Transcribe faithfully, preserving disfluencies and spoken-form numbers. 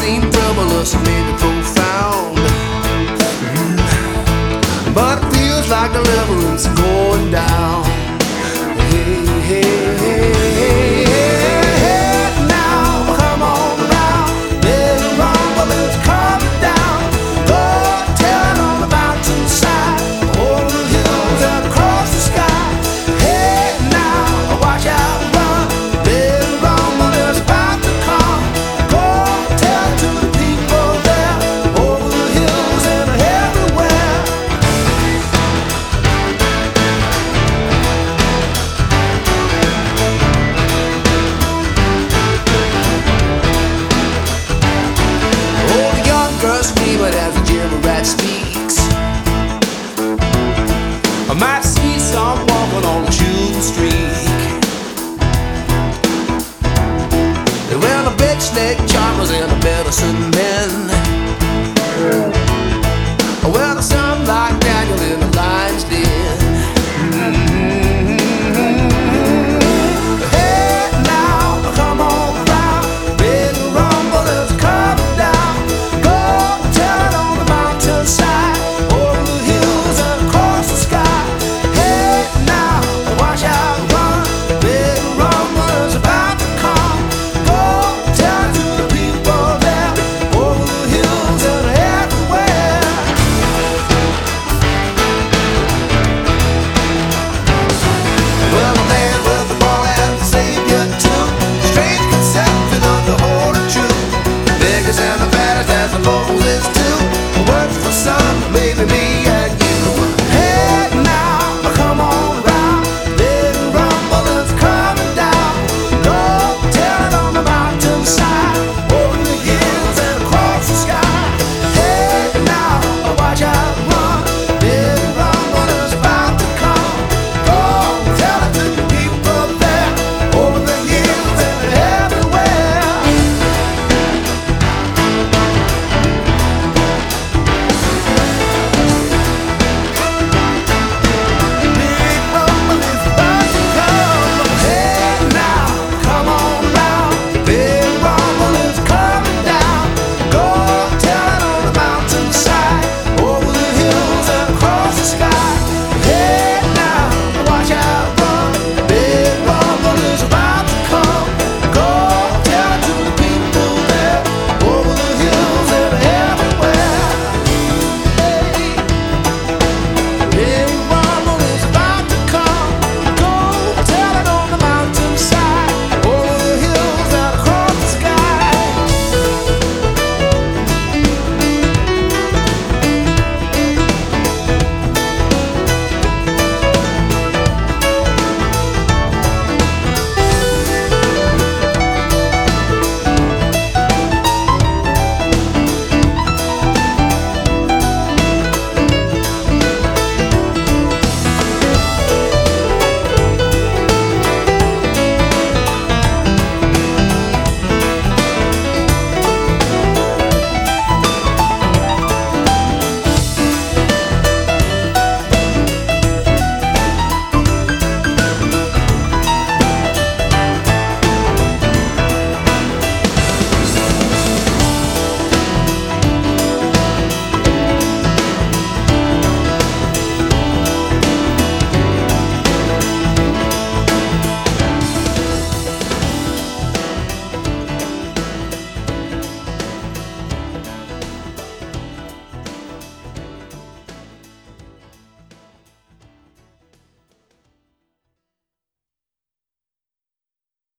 seen troublous and maybe profound. Mm. But it feels like deliverance going down. Hey, hey, hey, hey, hey, now come on around. There's a rumble that's coming down. Go tell it on the mountainside, over the hills and across the sky. Hey, now watch out, run. There's a rumble that's about to come. Go tell it to the people there, over the hills and everywhere. Oh, the young girl screaming as the gym rat speed.